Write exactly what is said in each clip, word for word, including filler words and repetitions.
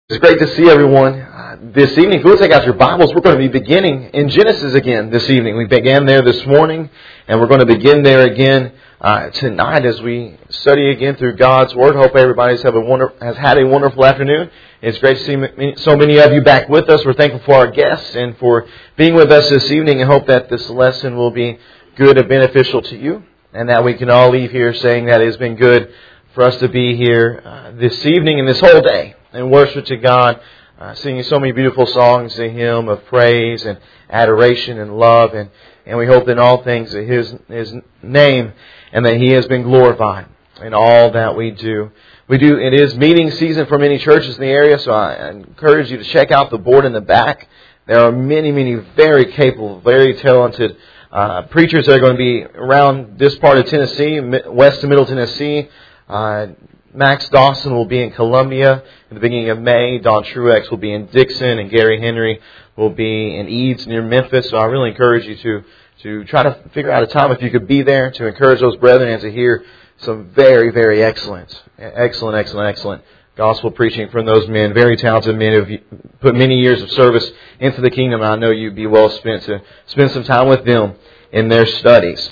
It's great to see everyone uh, this evening. If you'll take out your Bibles, we're going to be beginning in Genesis again this evening. We began there this morning, and we're going to begin there again uh, tonight as we study again through God's Word. Hope everybody's have a wonder, has had a wonderful afternoon. It's great to see so many of you back with us. We're thankful for our guests and for being with us this evening, and hope that this lesson will be good and beneficial to you, and that we can all leave here saying that it has been good for us to be here uh, this evening and this whole day. And worship to God, uh, singing so many beautiful songs to Him of praise and adoration and love. And, and we hope in all things that His, His name and that He has been glorified in all that we do. We do. It is meeting season for many churches in the area, so I encourage you to check out the board in the back. There are many, many very capable, very talented uh, preachers that are going to be around this part of Tennessee, west to middle Tennessee. Uh, Max Dawson will be in Columbia at the beginning of May. Don Truex will be in Dixon, and Gary Henry will be in Eads near Memphis. So I really encourage you to to try to figure out a time if you could be there to encourage those brethren and to hear some very, very excellent, excellent, excellent, excellent gospel preaching from those men. Very talented men who have put many years of service into the kingdom. I know you'd be well spent to spend some time with them in their studies.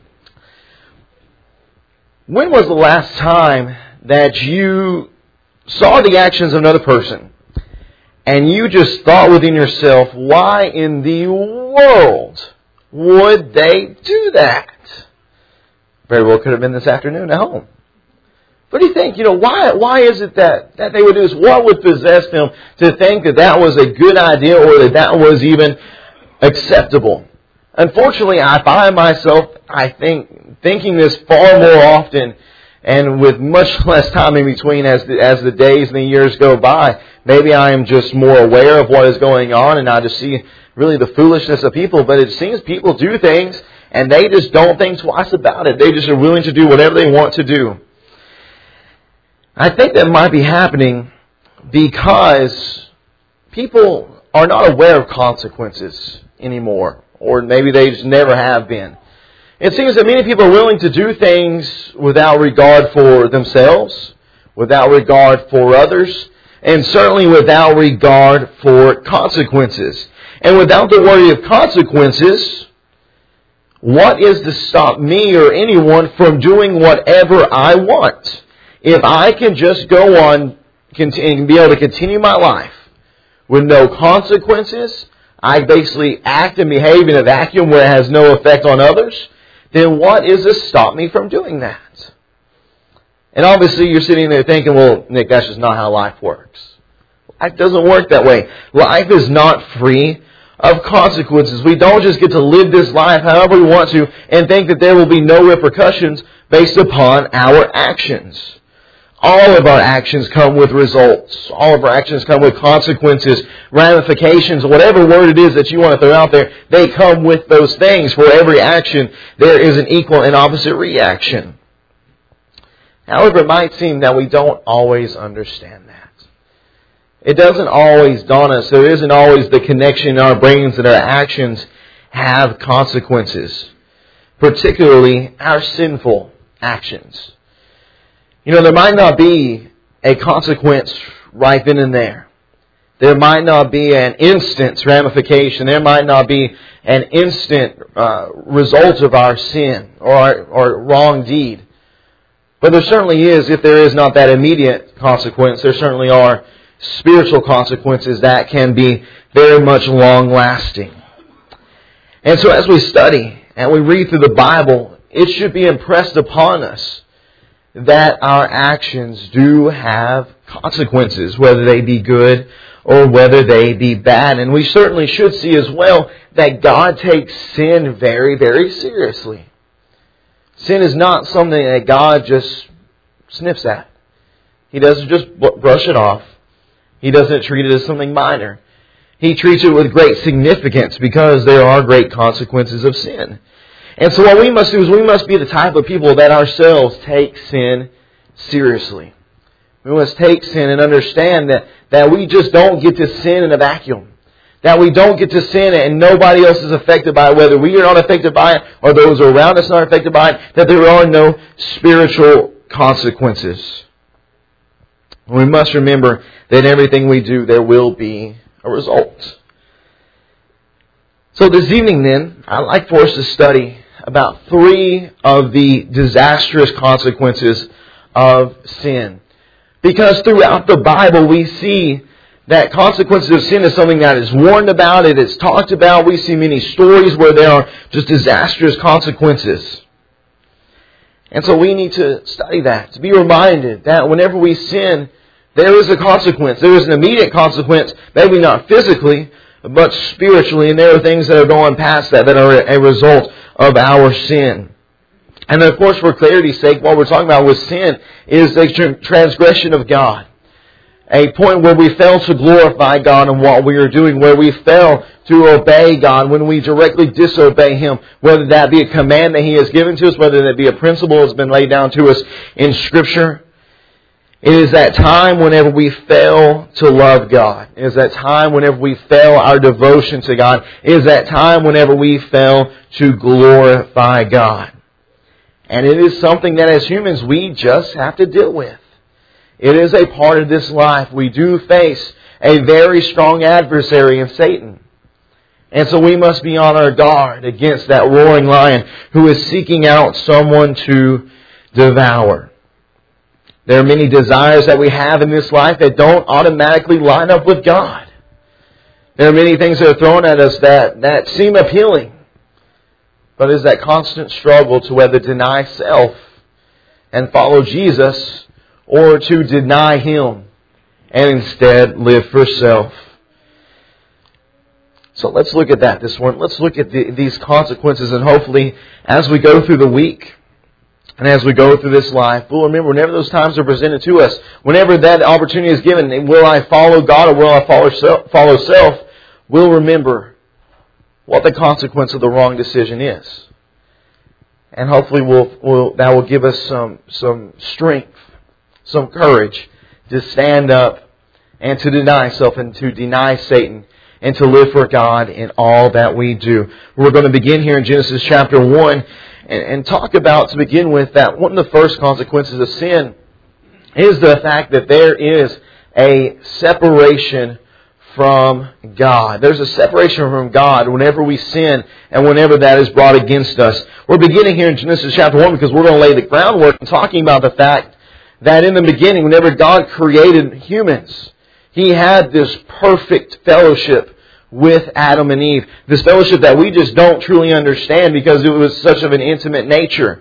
When was the last time that you saw the actions of another person and you just thought within yourself, why in the world would they do that? Very well could have been this afternoon at home. What do you think? You know, why why is it that, that they would do this? What would possess them to think that that was a good idea or that that was even acceptable? Unfortunately, I find myself, I think, thinking this far more often and with much less time in between as the, as the days and the years go by. Maybe I am just more aware of what is going on and I just see really the foolishness of people. But it seems people do things and they just don't think twice about it. They just are willing to do whatever they want to do. I think that might be happening because people are not aware of consequences anymore. Or maybe they just never have been. It seems that many people are willing to do things without regard for themselves, without regard for others, and certainly without regard for consequences. And without the worry of consequences, what is to stop me or anyone from doing whatever I want? If I can just go on and be able to continue my life with no consequences, I basically act and behave in a vacuum where it has no effect on others, then what is to stop me from doing that? And obviously you're sitting there thinking, well, Nick, that's just not how life works. Life doesn't work that way. Life is not free of consequences. We don't just get to live this life however we want to and think that there will be no repercussions based upon our actions. All of our actions come with results. All of our actions come with consequences, ramifications, whatever word it is that you want to throw out there, they come with those things. For every action, there is an equal and opposite reaction. However, it might seem that we don't always understand that. It doesn't always dawn us. There isn't always the connection in our brains that our actions have consequences, particularly our sinful actions. You know, there might not be a consequence right then and there. There might not be an instant ramification. There might not be an instant uh, result of our sin or our or wrong deed. But there certainly is, if there is not that immediate consequence, there certainly are spiritual consequences that can be very much long-lasting. And so as we study and we read through the Bible, it should be impressed upon us that our actions do have consequences, whether they be good or whether they be bad. And we certainly should see as well that God takes sin very, very seriously. Sin is not something that God just sniffs at. He doesn't just brush it off. He doesn't treat it as something minor. He treats it with great significance because there are great consequences of sin. And so what we must do is we must be the type of people that ourselves take sin seriously. We must take sin and understand that, that we just don't get to sin in a vacuum. That we don't get to sin and nobody else is affected by it, whether we are not affected by it or those around us are not affected by it, that there are no spiritual consequences. We must remember that in everything we do, there will be a result. So this evening then, I'd like for us to study about three of the disastrous consequences of sin. Because throughout the Bible we see that consequences of sin is something that is warned about, it is talked about. We see many stories where there are just disastrous consequences. And so we need to study that, to be reminded that whenever we sin, there is a consequence. There is an immediate consequence, maybe not physically, but spiritually. And there are things that are going past that that are a result of our sin. And of course, for clarity's sake, what we're talking about with sin is a transgression of God. A point where we fail to glorify God in what we are doing, where we fail to obey God, when we directly disobey Him, whether that be a command that He has given to us, whether that be a principle that has been laid down to us in Scripture. It is that time whenever we fail to love God. It is that time whenever we fail our devotion to God. It is that time whenever we fail to glorify God. And it is something that as humans we just have to deal with. It is a part of this life. We do face a very strong adversary of Satan. And so we must be on our guard against that roaring lion who is seeking out someone to devour. There are many desires that we have in this life that don't automatically line up with God. There are many things that are thrown at us that, that seem appealing. But it is that constant struggle to whether deny self and follow Jesus, or to deny Him and instead live for self. So let's look at that this morning. Let's look at the, these consequences, and hopefully as we go through the week and as we go through this life, we'll remember whenever those times are presented to us, whenever that opportunity is given, will I follow God or will I follow self, follow self, we'll remember what the consequence of the wrong decision is. And hopefully we'll, we'll, that will give us some, some strength, some courage to stand up and to deny self and to deny Satan and to live for God in all that we do. We're going to begin here in Genesis chapter one and, and talk about, to begin with, that one of the first consequences of sin is the fact that there is a separation from God. There's a separation from God whenever we sin and whenever that is brought against us. We're beginning here in Genesis chapter one because we're going to lay the groundwork and talking about the fact that in the beginning, whenever God created humans, He had this perfect fellowship with Adam and Eve. This fellowship that we just don't truly understand because it was such of an intimate nature.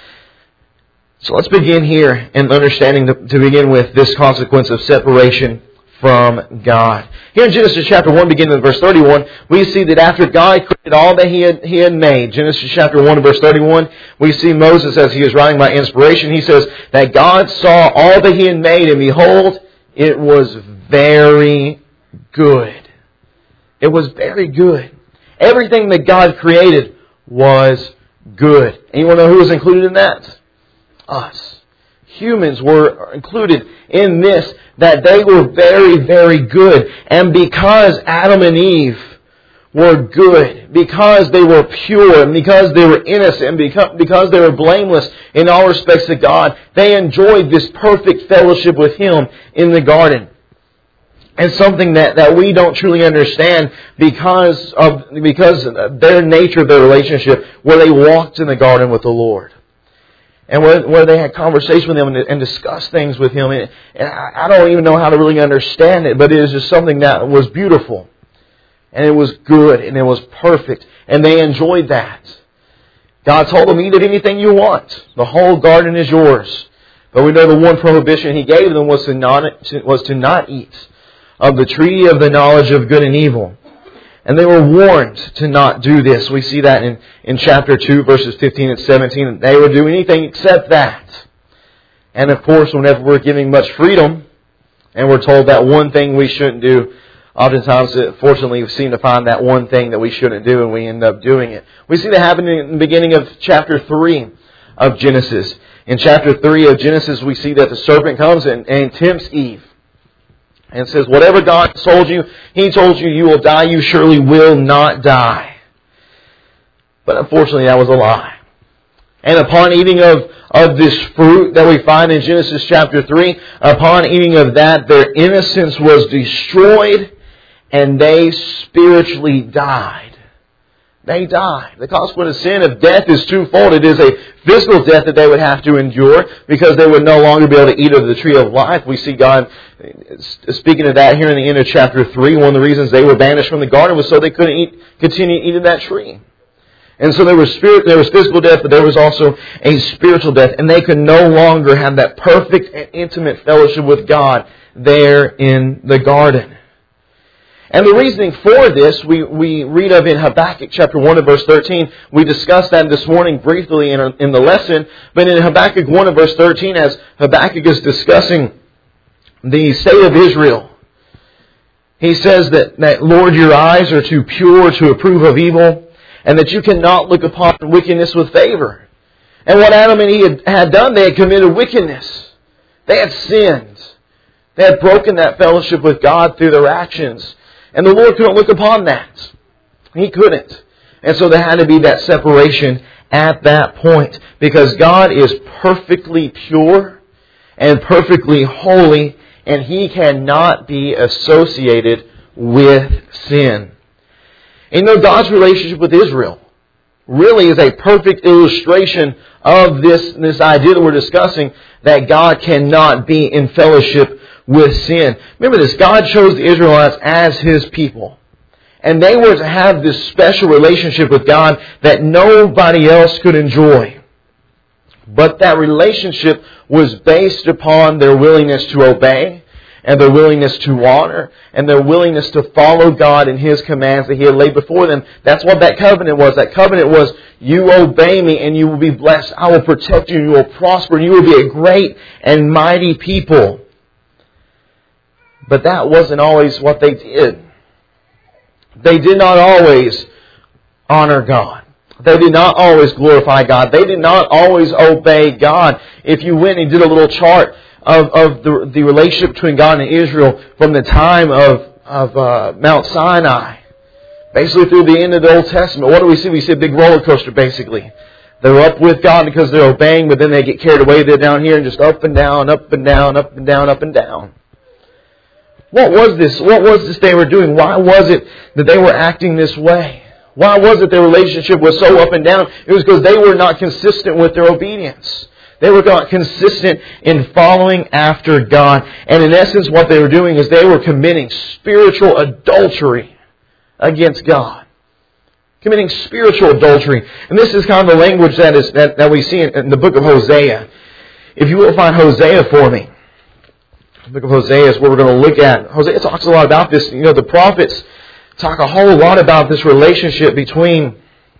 So let's begin here in understanding, the, to begin with, this consequence of separation from God. Here in Genesis chapter one, beginning in verse thirty-one, we see that after God created all that He had, he had made, Genesis chapter one, verse thirty-one, we see Moses, as he is writing by inspiration, he says that God saw all that He had made, and behold, it was very good. It was very good. Everything that God created was good. And you want to know who was included in that? Us. Humans were included in this, that they were very, very good. And because Adam and Eve were good, because they were pure, and because they were innocent, and because they were blameless in all respects to God, they enjoyed this perfect fellowship with Him in the garden. And something that, that we don't truly understand because of because of their nature of their relationship, where they walked in the garden with the Lord. And where, where they had conversation with Him and, and discussed things with Him. And, and I, I don't even know how to really understand it, but it is just something that was beautiful. And it was good, and it was perfect. And they enjoyed that. God told them, eat of anything you want. The whole garden is yours. But we know the one prohibition He gave them was to not, was to not eat of the tree of the knowledge of good and evil. And they were warned to not do this. We see that in, in chapter two, verses fifteen and seventeen. They would do anything except that. And of course, whenever we're giving much freedom, and we're told that one thing we shouldn't do, oftentimes, fortunately, we seem to find that one thing that we shouldn't do, and we end up doing it. We see that happen in the beginning of chapter three of Genesis. In chapter three of Genesis, we see that the serpent comes and, and tempts Eve. And says, whatever God told you, He told you you will die, you surely will not die. But unfortunately, that was a lie. And upon eating of, of this fruit that we find in Genesis chapter three, upon eating of that, their innocence was destroyed and they spiritually died. They died. The consequence of sin of death is twofold. It is a physical death that they would have to endure because they would no longer be able to eat of the tree of life. We see God speaking of that here in the end of chapter three. One of the reasons they were banished from the garden was so they couldn't eat, continue eating that tree. And so there was spirit, there was physical death, but there was also a spiritual death. And they could no longer have that perfect and intimate fellowship with God there in the garden. And the reasoning for this, we, we read of in Habakkuk chapter one and verse thirteen. We discussed that this morning briefly in, in the lesson. But in Habakkuk one and verse thirteen, as Habakkuk is discussing the state of Israel, he says that, that, Lord, your eyes are too pure to approve of evil, and that you cannot look upon wickedness with favor. And what Adam and Eve had, had done, they had committed wickedness. They had sinned. They had broken that fellowship with God through their actions. And the Lord couldn't look upon that. He couldn't. And so there had to be that separation at that point. Because God is perfectly pure and perfectly holy, and He cannot be associated with sin. And you know, God's relationship with Israel really is a perfect illustration of this, this idea that we're discussing, that God cannot be in fellowship with sin. Remember this, God chose the Israelites as His people. And they were to have this special relationship with God that nobody else could enjoy. But that relationship was based upon their willingness to obey, and their willingness to honor, and their willingness to follow God and His commands that He had laid before them. That's what that covenant was. That covenant was, you obey me and you will be blessed. I will protect you and you will prosper and you will be a great and mighty people. But that wasn't always what they did. They did not always honor God. They did not always glorify God. They did not always obey God. If you went and did a little chart of, of the, the relationship between God and Israel from the time of, of uh, Mount Sinai, basically through the end of the Old Testament, what do we see? We see a big roller coaster, basically. They're up with God because they're obeying, but then they get carried away. They're down here and just up and down, up and down, up and down, up and down. What was this? What was this they were doing? Why was it that they were acting this way? Why was it their relationship was so up and down? It was because they were not consistent with their obedience. They were not consistent in following after God. And in essence, what they were doing is they were committing spiritual adultery against God. Committing spiritual adultery. And this is kind of the language that is that, that we see in, in the book of Hosea. If you will find Hosea for me. The book of Hosea is what we're going to look at. Hosea talks a lot about this. You know, the prophets talk a whole lot about this relationship between,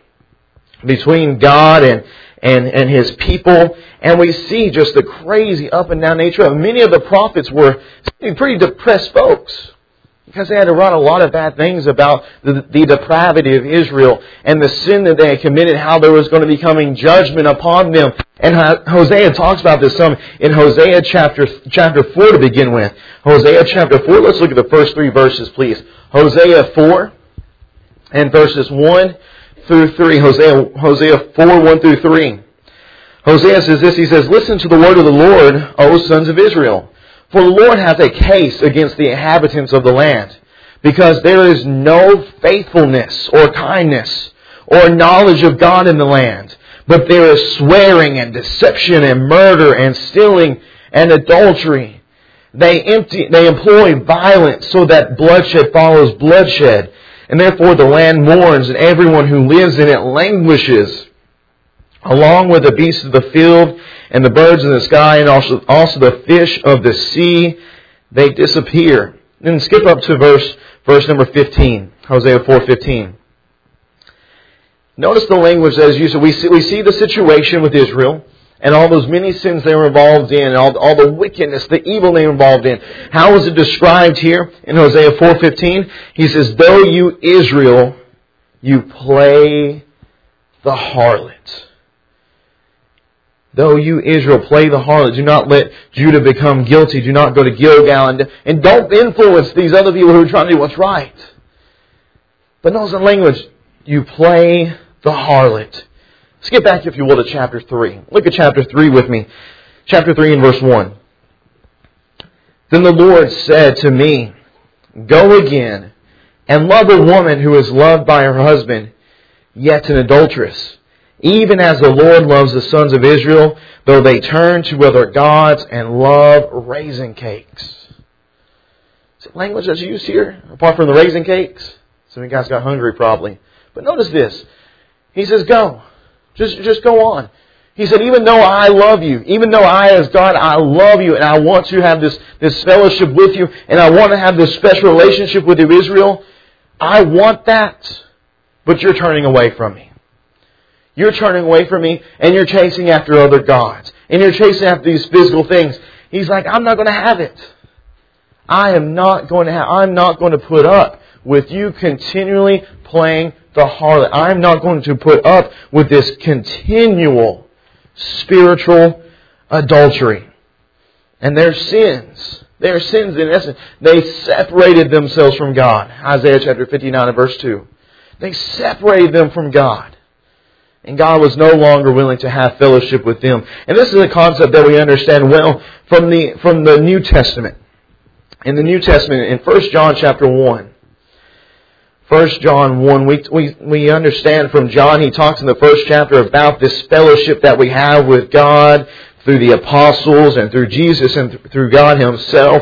between God and, and, and His people. And we see just the crazy up and down nature of it. Many of the prophets were pretty depressed folks, because they had to write a lot of bad things about the, the depravity of Israel and the sin that they had committed, how there was going to be coming judgment upon them. And Hosea talks about this some in Hosea chapter chapter four to begin with. Hosea chapter four, let's look at the first three verses, please. Hosea four and verses one through three. Hosea, Hosea four, one through three. Hosea says this, he says, "Listen to the word of the Lord, O sons of Israel. For the Lord has a case against the inhabitants of the land, because there is no faithfulness or kindness or knowledge of God in the land. But there is swearing and deception and murder and stealing and adultery. They empty, they employ violence so that bloodshed follows bloodshed. And therefore the land mourns, and everyone who lives in it languishes, along with the beasts of the field and the birds in the sky, and also, also the fish of the sea. They disappear." Then skip up to verse verse number fifteen, Hosea four fifteen. Notice the language that is used. We see, we see the situation with Israel and all those many sins they were involved in, and all, all the wickedness, the evil they were involved in. How is it described here in Hosea four fifteen? He says, "Though you, Israel, you play the harlot." Though you, Israel, play the harlot, do not let Judah become guilty. Do not go to Gilgal. And, and don't influence these other people who are trying to do what's right. But notice the language. You play the harlot. Skip back, if you will, to chapter three. Look at chapter three with me. Chapter three and verse one. Then the Lord said to me, go again and love a woman who is loved by her husband, yet an adulteress, even as the Lord loves the sons of Israel, though they turn to other gods and love raisin cakes. Is it language that's used here, apart from the raisin cakes? Some of you guys got hungry probably. But notice this. He says, go. Just, just go on. He said, even though I love you, even though I as God, I love you, and I want to have this, this fellowship with you, and I want to have this special relationship with you, Israel, I want that, but you're turning away from me. You're turning away from me, and you're chasing after other gods, and you're chasing after these physical things. He's like, I'm not going to have it. I am not going to have, I'm not going to put up with you continually playing the harlot. I'm not going to put up with this continual spiritual adultery. And their sins, their sins in essence, they separated themselves from God. Isaiah chapter fifty-nine and verse two. They separated them from God. And God was no longer willing to have fellowship with them. And this is a concept that we understand well from the, from the New Testament. In the New Testament, in First John chapter one. First John one, we, we, we understand from John, he talks in the first chapter about this fellowship that we have with God through the apostles and through Jesus and th- through God Himself.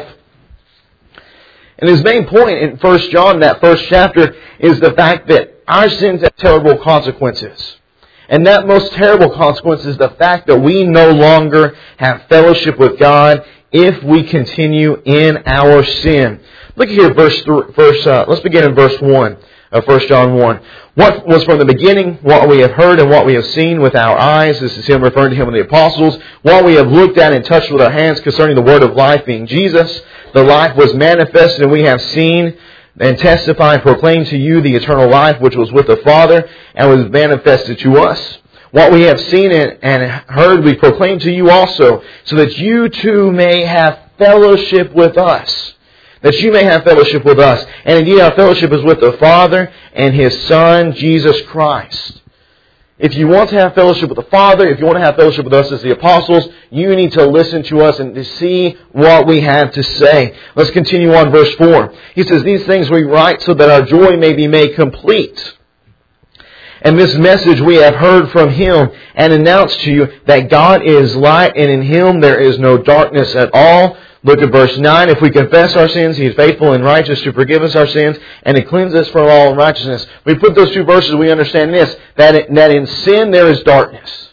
And his main point in First John, that first chapter, is the fact that our sins have terrible consequences. And that most terrible consequence is the fact that we no longer have fellowship with God if we continue in our sin. Look at here, verse, verse uh, let's begin in verse one of First John one. What was from the beginning, what we have heard and what we have seen with our eyes, this is him referring to him and the apostles, what we have looked at and touched with our hands concerning the word of life being Jesus. The life was manifested, and we have seen and testify and proclaim to you the eternal life which was with the Father and was manifested to us. What we have seen and heard we proclaim to you also, so that you too may have fellowship with us. That you may have fellowship with us. And indeed our fellowship is with the Father and His Son, Jesus Christ. If you want to have fellowship with the Father, if you want to have fellowship with us as the apostles, you need to listen to us and to see what we have to say. Let's continue on verse four. He says, these things we write so that our joy may be made complete. And this message we have heard from Him and announced to you, that God is light and in Him there is no darkness at all. Look at verse nine. If we confess our sins, He is faithful and righteous to forgive us our sins and to cleanse us from all unrighteousness. We put those two verses, we understand this, that, it, that in sin there is darkness.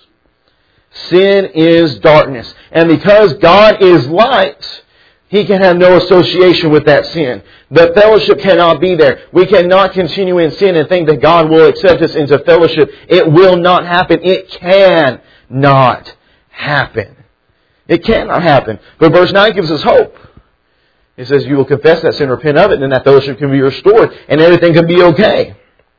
Sin is darkness. And because God is light, He can have no association with that sin. The fellowship cannot be there. We cannot continue in sin and think that God will accept us into fellowship. It will not happen. It cannot happen. It cannot happen. But verse nine gives us hope. It says you will confess that sin, repent of it, and then that fellowship can be restored and everything can be okay.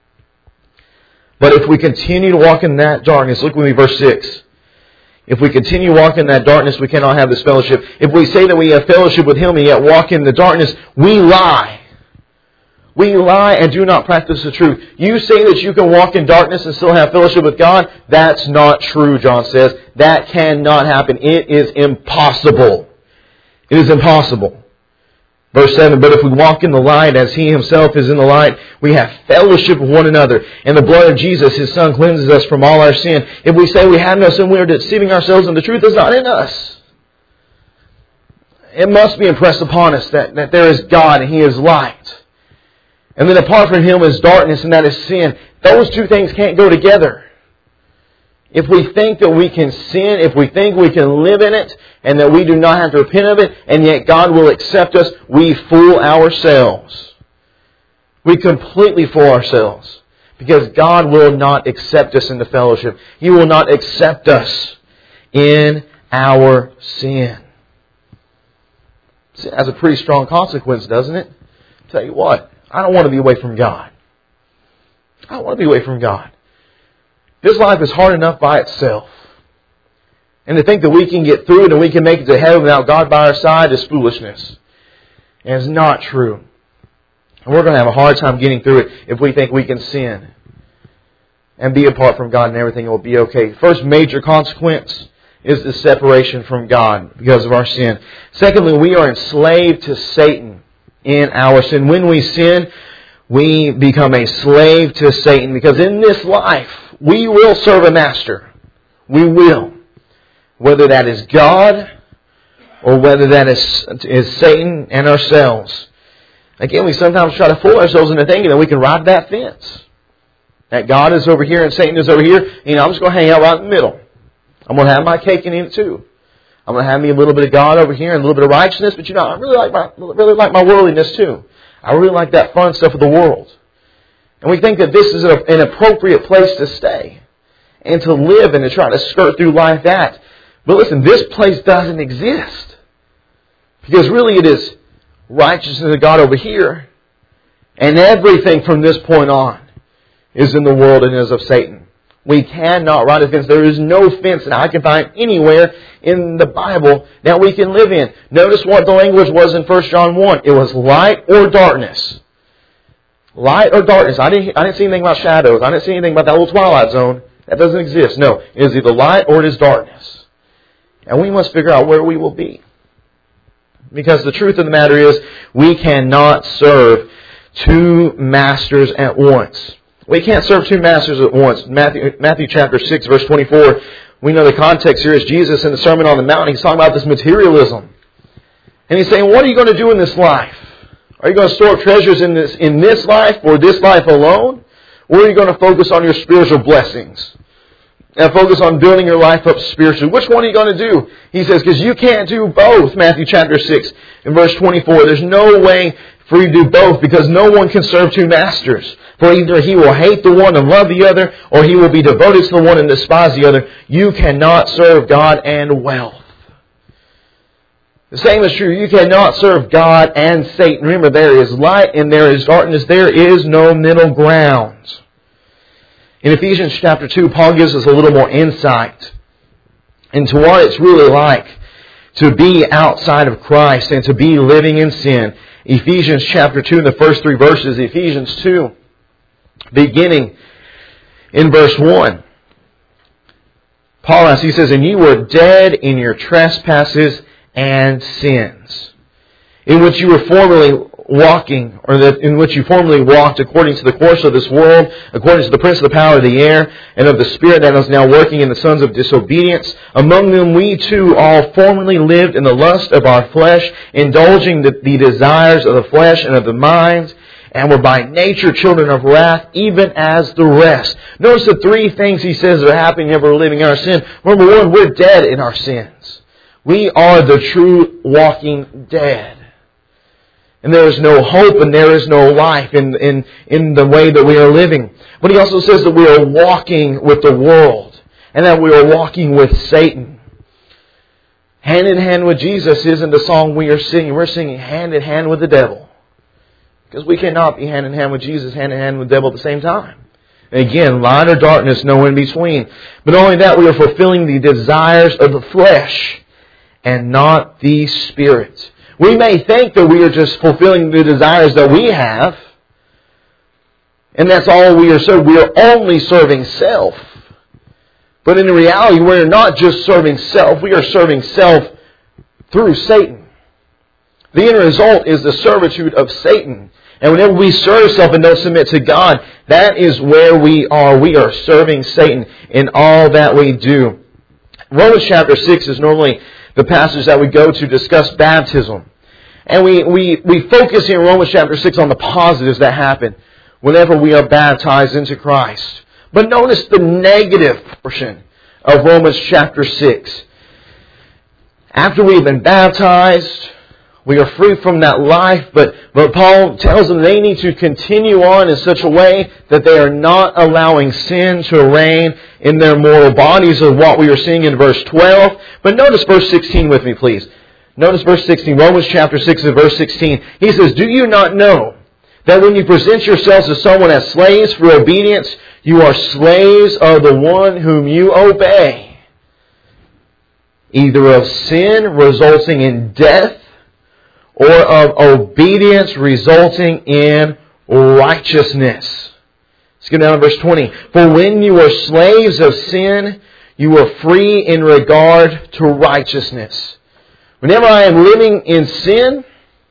But if we continue to walk in that darkness, look with me, verse six. If we continue walking in that darkness, we cannot have this fellowship. If we say that we have fellowship with Him and yet walk in the darkness, we lie. We lie and do not practice the truth. You say that you can walk in darkness and still have fellowship with God? That's not true, John says. That cannot happen. It is impossible. It is impossible. Verse seven, but if we walk in the light as He Himself is in the light, we have fellowship with one another. And the blood of Jesus, His Son, cleanses us from all our sin. If we say we have no sin, we are deceiving ourselves and the truth is not in us. It must be impressed upon us that, that there is God and He is light. And then apart from Him is darkness, and that is sin. Those two things can't go together. If we think that we can sin, if we think we can live in it, and that we do not have to repent of it, and yet God will accept us, we fool ourselves. We completely fool ourselves. Because God will not accept us into fellowship. He will not accept us in our sin. Sin has a pretty strong consequence, doesn't it? I'll tell you what, I don't want to be away from God. I don't want to be away from God. This life is hard enough by itself. And to think that we can get through it and we can make it to heaven without God by our side is foolishness. And it's not true. And we're going to have a hard time getting through it if we think we can sin and be apart from God, and everything will be okay. First major consequence is the separation from God because of our sin. Secondly, we are enslaved to Satan in our sin. When we sin, we become a slave to Satan, because in this life, we will serve a master. We will. Whether that is God or whether that is, is Satan and ourselves. Again, we sometimes try to fool ourselves into thinking that we can ride that fence. That God is over here and Satan is over here. You know, I'm just going to hang out right in the middle. I'm going to have my cake and eat it too. I'm going to have me a little bit of God over here and a little bit of righteousness, but you know, I really like my really like my worldliness too. I really like that fun stuff of the world. And we think that this is an appropriate place to stay and to live and to try to skirt through life at. But listen, this place doesn't exist. Because really it is righteousness of God over here, and everything from this point on is in the world and is of Satan. We cannot ride a fence. There is no fence that I can find anywhere in the Bible that we can live in. Notice what the language was in First John one. It was light or darkness. Light or darkness. I didn't, I didn't see anything about shadows. I didn't see anything about that little twilight zone. That doesn't exist. No, it is either light or it is darkness. And we must figure out where we will be. Because the truth of the matter is, we cannot serve two masters at once. We can't serve two masters at once. Matthew, Matthew chapter six, verse twenty-four, we know the context here is Jesus in the Sermon on the Mount. He's talking about this materialism. And he's saying, what are you going to do in this life? Are you going to store up treasures in this, in this life or this life alone? Or are you going to focus on your spiritual blessings? And focus on building your life up spiritually. Which one are you going to do? He says, because you can't do both. Matthew chapter six and verse twenty-four. There's no way for you to do both, because no one can serve two masters. For either he will hate the one and love the other, or he will be devoted to the one and despise the other. You cannot serve God and wealth. The same is true. You cannot serve God and Satan. Remember, there is light and there is darkness. There is no middle ground. In Ephesians chapter two, Paul gives us a little more insight into what it's really like to be outside of Christ and to be living in sin. Ephesians chapter two, in the first three verses, Ephesians two, beginning in verse one. Paul asks, he says, and you were dead in your trespasses and sins, in which you were formerly walking, or that in which you formerly walked according to the course of this world, according to the prince of the power of the air, and of the spirit that is now working in the sons of disobedience. Among them we too all formerly lived in the lust of our flesh, indulging the, the desires of the flesh and of the mind, and were by nature children of wrath, even as the rest. Notice the three things he says are happening whenever we're living in our sin. Number one, we're dead in our sins. We are the true walking dead. And there is no hope and there is no life in, in, in the way that we are living. But he also says that we are walking with the world, and that we are walking with Satan. Hand in hand with Jesus isn't the song we are singing. We're singing hand in hand with the devil. Because we cannot be hand in hand with Jesus, hand in hand with the devil at the same time. And again, light or darkness, no in between. But not only that, we are fulfilling the desires of the flesh and not the Spirit. We may think that we are just fulfilling the desires that we have, and that's all we are serving. We are only serving self. But in reality, we're not just serving self. We are serving self through Satan. The end result is the servitude of Satan. And whenever we serve self and don't submit to God, that is where we are. We are serving Satan in all that we do. Romans chapter six is normally the passage that we go to discuss baptism. And we, we, we focus in Romans chapter six on the positives that happen whenever we are baptized into Christ. But notice the negative portion of Romans chapter six. After we've been baptized, we are free from that life, but, but Paul tells them they need to continue on in such a way that they are not allowing sin to reign in their mortal bodies, of what we are seeing in verse twelve. But notice verse sixteen with me, please. Notice verse sixteen, Romans chapter six and verse sixteen. He says, do you not know that when you present yourselves to someone as slaves for obedience, you are slaves of the one whom you obey, either of sin resulting in death, or of obedience resulting in righteousness. It's Let's go down to verse twenty. For when you were slaves of sin, you were free in regard to righteousness. Whenever I am living in sin,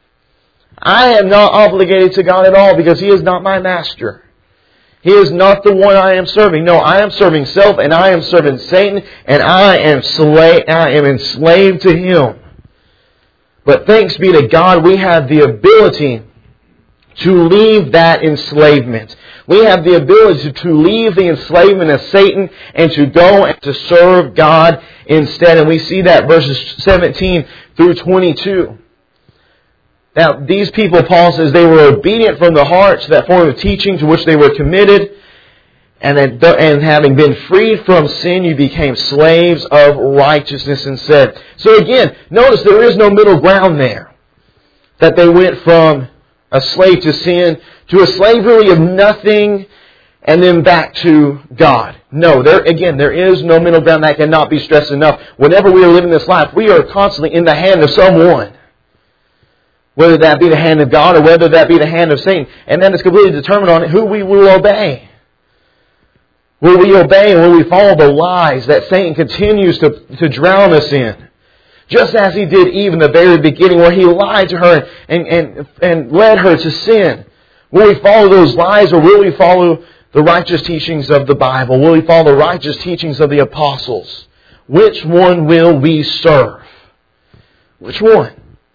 I am not obligated to God at all because He is not my master. He is not the one I am serving. No, I am serving self and I am serving Satan and I am slave, I am enslaved to him. But thanks be to God, we have the ability to leave that enslavement. We have the ability to leave the enslavement of Satan and to go and to serve God instead. And we see that verses seventeen through twenty-two. Now, these people, Paul says, they were obedient from the heart to that form of teaching to which they were committed. And, that, and having been freed from sin, you became slaves of righteousness instead. So again, notice there is no middle ground there. That they went from a slave to sin to a slave really of nothing and then back to God. No, there again, there is no middle ground. That cannot be stressed enough. Whenever we are living this life, we are constantly in the hand of someone. Whether that be the hand of God or whether that be the hand of Satan. And then it's completely determined on who we will obey. Will we obey and will we follow the lies that Satan continues to, to drown us in? Just as he did Eve in the very beginning where he lied to her and, and, and led her to sin. Will we follow those lies or will we follow the righteous teachings of the Bible? Will we follow the righteous teachings of the apostles? Which one will we serve? Which one?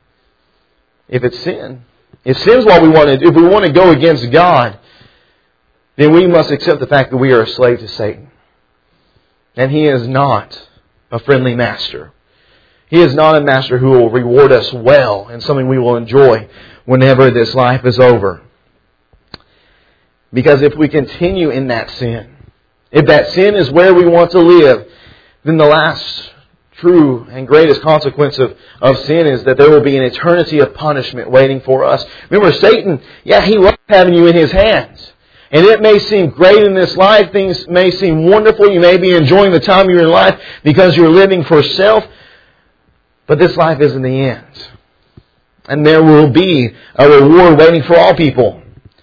If it's sin. If sin's what we want to do, if we want to go against God, then we must accept the fact that we are a slave to Satan. And He is not a friendly master. He is not a master who will reward us well and something we will enjoy whenever this life is over. Because if we continue in that sin, if that sin is where we want to live, then the last true and greatest consequence of, of sin is that there will be an eternity of punishment waiting for us. Remember, Satan, yeah, he loves having you in his hands. And it may seem great in this life. Things may seem wonderful. You may be enjoying the time of your life because you're living for self. But this life isn't the end. And there will be a reward waiting for all people.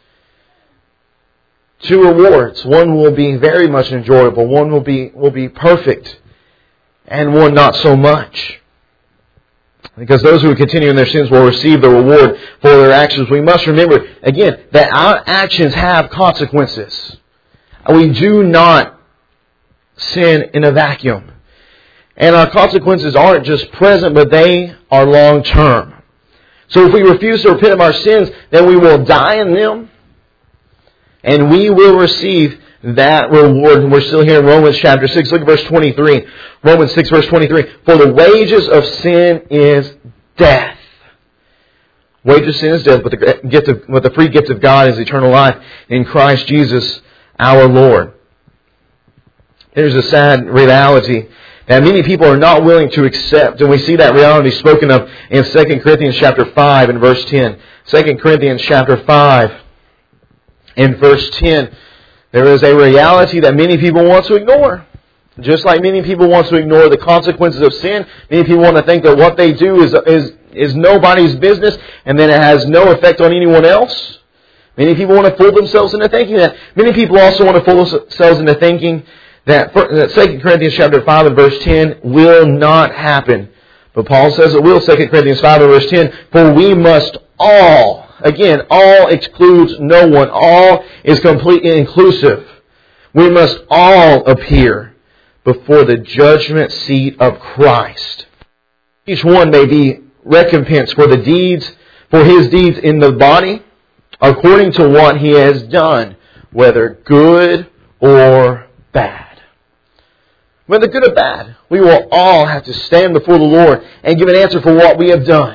Two rewards. One will be very much enjoyable. One will be will be perfect. And one not so much. Because those who continue in their sins will receive the reward for their actions. We must remember, again, that our actions have consequences. We do not sin in a vacuum. And our consequences aren't just present, but they are long term. So if we refuse to repent of our sins, then we will die in them. And we will receive that reward. And we're still here in Romans chapter six. Look at verse twenty-three. Romans six verse twenty-three. For the wages of sin is death. Wages of sin is death, but the gift of, but the free gift of God is eternal life in Christ Jesus our Lord. There's a sad reality that many people are not willing to accept. And we see that reality spoken of in Second Corinthians chapter five and verse ten. Second Corinthians chapter five and verse ten. There is a reality that many people want to ignore. Just like many people want to ignore the consequences of sin, many people want to think that what they do is, is, is nobody's business and then it has no effect on anyone else. Many people want to fool themselves into thinking that. Many people also want to fool themselves into thinking that, that Second Corinthians chapter five and verse ten will not happen. But Paul says it will, Second Corinthians five and verse ten, for we must all, again, all excludes no one. All is completely inclusive. We must all appear before the judgment seat of Christ. Each one may be recompensed for the deeds, for his deeds in the body, according to what he has done, whether good or bad. Whether good or bad, we will all have to stand before the Lord and give an answer for what we have done.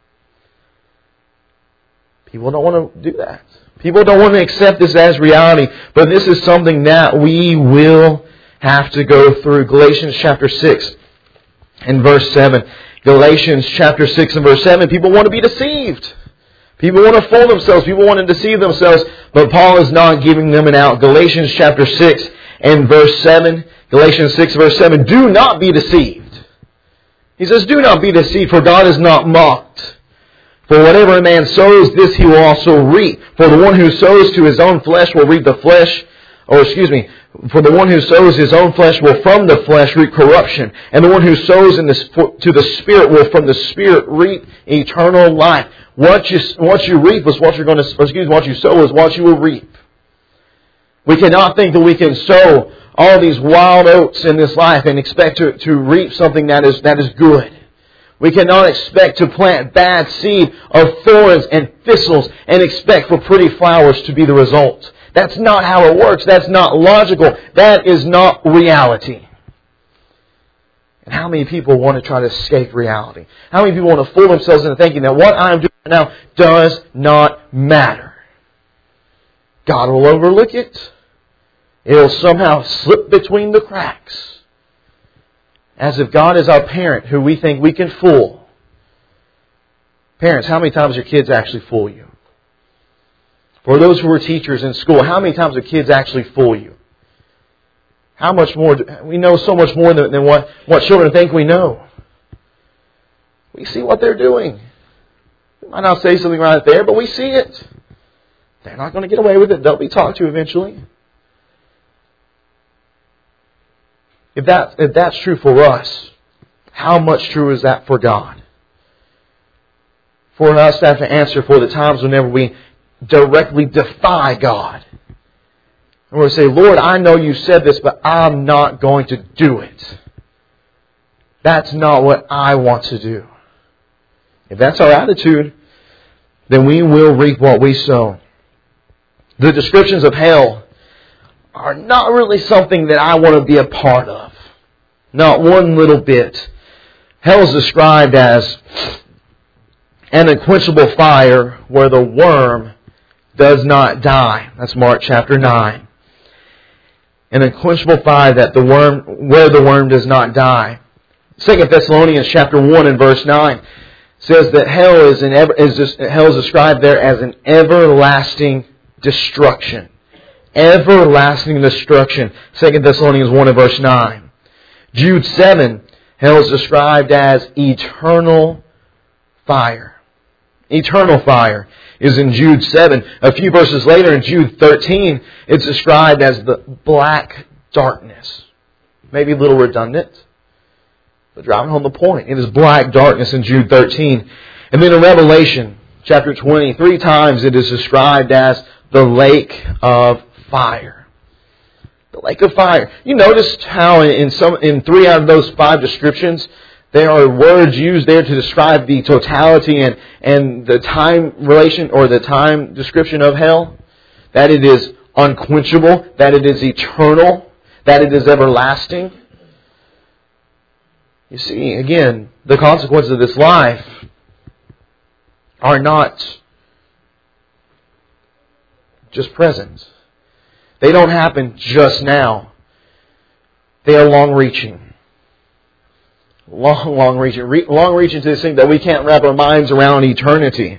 People don't want to do that. People don't want to accept this as reality, but this is something that we will have to go through. Galatians chapter six and verse seven. Galatians chapter six and verse seven. People want to be deceived. People want to fool themselves. People want to deceive themselves. But Paul is not giving them an out. Galatians chapter six and verse seven. Galatians six verse seven. Do not be deceived. He says, do not be deceived, for God is not mocked. For whatever a man sows, this he will also reap. For the one who sows to his own flesh will reap the flesh or excuse me, for the one who sows his own flesh will from the flesh reap corruption, and the one who sows in the, to the Spirit will from the Spirit reap eternal life. What you what you reap is what you're going to, excuse me, what you sow is what you will reap. We cannot think that we can sow all these wild oats in this life and expect to, to reap something that is that is good. We cannot expect to plant bad seed of thorns and thistles and expect for pretty flowers to be the result. That's not how it works. That's not logical. That is not reality. And how many people want to try to escape reality? How many people want to fool themselves into thinking that what I'm doing now does not matter? God will overlook it. It'll somehow slip between the cracks. As if God is our parent who we think we can fool. Parents, how many times do your kids actually fool you? For those who were teachers in school, how many times do kids actually fool you? How much more? Do, we know so much more than, than what, what children think we know. We see what they're doing. We might not say something right there, but we see it. They're not going to get away with it. They'll be talked to eventually. If that if that's true for us, how much true is that for God? For us to have to answer for the times whenever we directly defy God. And we'll say, Lord, I know you said this, but I'm not going to do it. That's not what I want to do. If that's our attitude, then we will reap what we sow. The descriptions of hell are not really something that I want to be a part of. Not one little bit. Hell is described as an unquenchable fire where the worm does not die. That's Mark chapter nine. An unquenchable fire that the worm, where the worm does not die. Second Thessalonians chapter one and verse nine says that hell is an ever, is just, hell is described there as an everlasting destruction. Everlasting destruction. Second Thessalonians one and verse nine. Jude seven, hell is described as eternal fire. Eternal fire is in Jude seven. A few verses later in Jude thirteen, it's described as the black darkness. Maybe a little redundant, but driving home the point. It is black darkness in Jude thirteen. And then in Revelation chapter twenty, three times it is described as the lake of fire. The lake of fire. You noticed how in some in three out of those five descriptions, there are words used there to describe the totality and, and the time relation or the time description of hell? That it is unquenchable, that it is eternal, that it is everlasting. You see, again, the consequences of this life are not just present. They don't happen just now. They are long-reaching. Long, long-reaching. Re- long-reaching to this thing that we can't wrap our minds around eternity.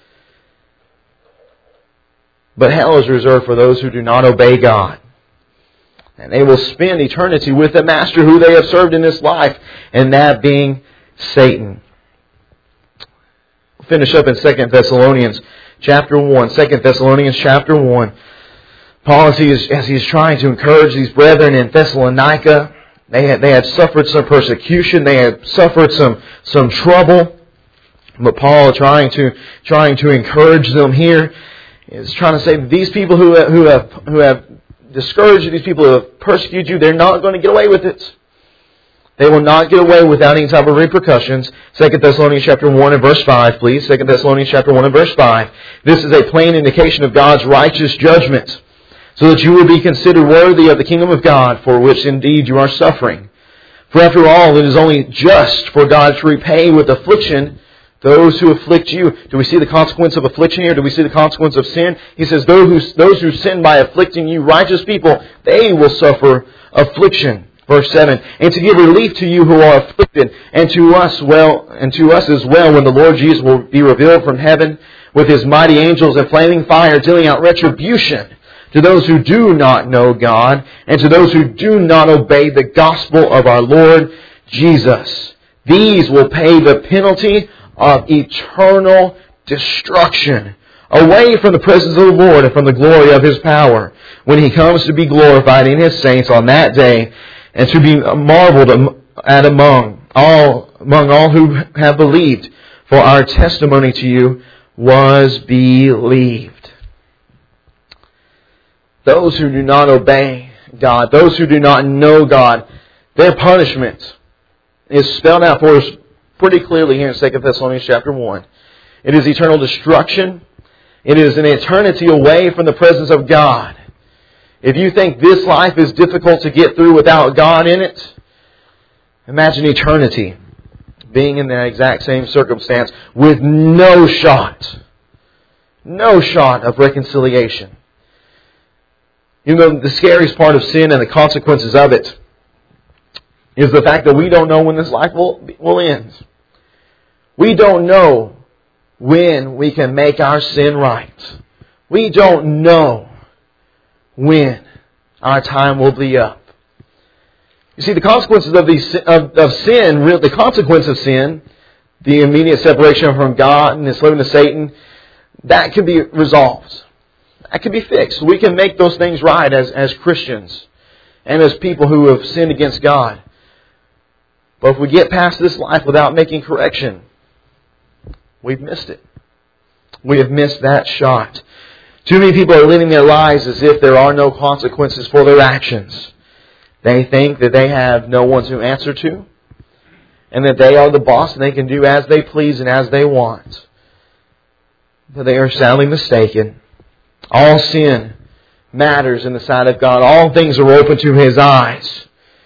But hell is reserved for those who do not obey God. And they will spend eternity with the master who they have served in this life, and that being Satan. We'll finish up in Second Thessalonians chapter one. Second Thessalonians chapter one. Paul, as he is, as he is trying to encourage these brethren in Thessalonica, they had, they had suffered some persecution, they had suffered some, some trouble. But Paul, trying to, trying to encourage them here, is trying to say that these people who have, who have, who have discouraged you, these people who have persecuted you, they're not going to get away with it. They will not get away without any type of repercussions. Second Thessalonians chapter one and verse five, please. Second Thessalonians chapter one and verse five. This is a plain indication of God's righteous judgment, so that you will be considered worthy of the kingdom of God, for which indeed you are suffering. For after all, it is only just for God to repay with affliction those who afflict you. Do we see the consequence of affliction here? Do we see the consequence of sin? He says, those who, those who sin by afflicting you, righteous people, they will suffer affliction. Verse seven, and to give relief to you who are afflicted, and to us well, and to us as well, when the Lord Jesus will be revealed from heaven with His mighty angels in flaming fire, dealing out retribution to those who do not know God, and to those who do not obey the gospel of our Lord Jesus. These will pay the penalty of eternal destruction away from the presence of the Lord and from the glory of His power, when He comes to be glorified in His saints on that day, and to be marveled at among all, among all who have believed. For our testimony to you was believed. Those who do not obey God, those who do not know God, their punishment is spelled out for us pretty clearly here in Second Thessalonians chapter one. It is eternal destruction. It is an eternity away from the presence of God. If you think this life is difficult to get through without God in it, imagine eternity being in that exact same circumstance with no shot, no shot of reconciliation. You know, the scariest part of sin and the consequences of it is the fact that we don't know when this life will, will end. We don't know when we can make our sin right. We don't know when our time will be up. You see, the consequences of, these, of, of sin, the consequence of sin, the immediate separation from God and enslaving to Satan, that can be resolved. That can be fixed. We can make those things right as, as Christians and as people who have sinned against God. But if we get past this life without making correction, we've missed it. We have missed that shot. Too many people are living their lives as if there are no consequences for their actions. They think that they have no one to answer to, and that they are the boss and they can do as they please and as they want. But they are sadly mistaken. All sin matters in the sight of God. All things are open to His eyes.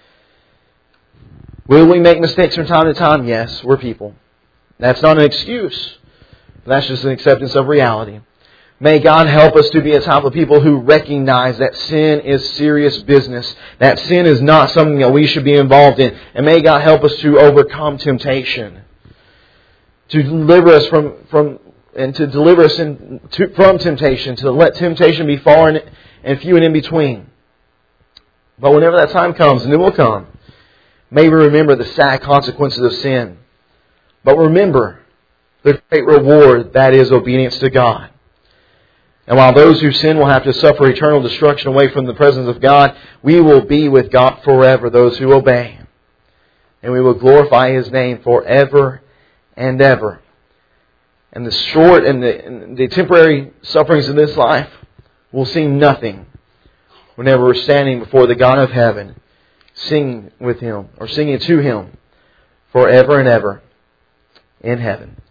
Will we make mistakes from time to time? Yes, we're people. That's not an excuse. That's just an acceptance of reality. May God help us to be a type of people who recognize that sin is serious business. That sin is not something that we should be involved in. And may God help us to overcome temptation. To deliver us from, from and to deliver us in, to, from temptation. To let temptation be far and, and few and in between. But whenever that time comes, and it will come, may we remember the sad consequences of sin. But remember the great reward that is obedience to God. And while those who sin will have to suffer eternal destruction away from the presence of God, we will be with God forever, those who obey. And we will glorify His name forever and ever. And the short and the, and the temporary sufferings of this life will seem nothing whenever we're standing before the God of heaven, singing with Him, or singing to Him forever and ever in heaven.